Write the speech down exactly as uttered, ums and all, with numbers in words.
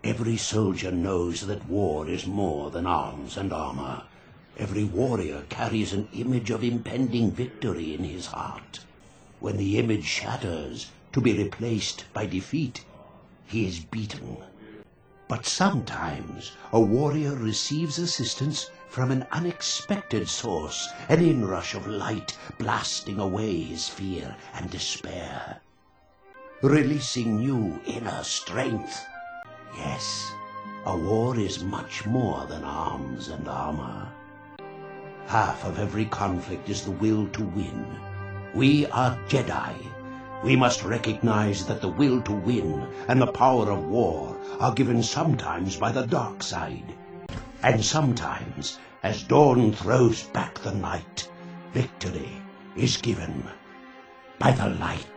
Every soldier knows that war is more than arms and armor. Every warrior carries an image of impending victory in his heart. When the image shatters, to be replaced by defeat, he is beaten. But sometimes a warrior receives assistance from an unexpected source, an inrush of light blasting away his fear and despair, releasing new inner strength. Yes, a war is much more than arms and armor. Half of every conflict is the will to win. We are Jedi. We must recognize that the will to win and the power of war are given sometimes by the dark side. And sometimes, as dawn throws back the night, victory is given by the light.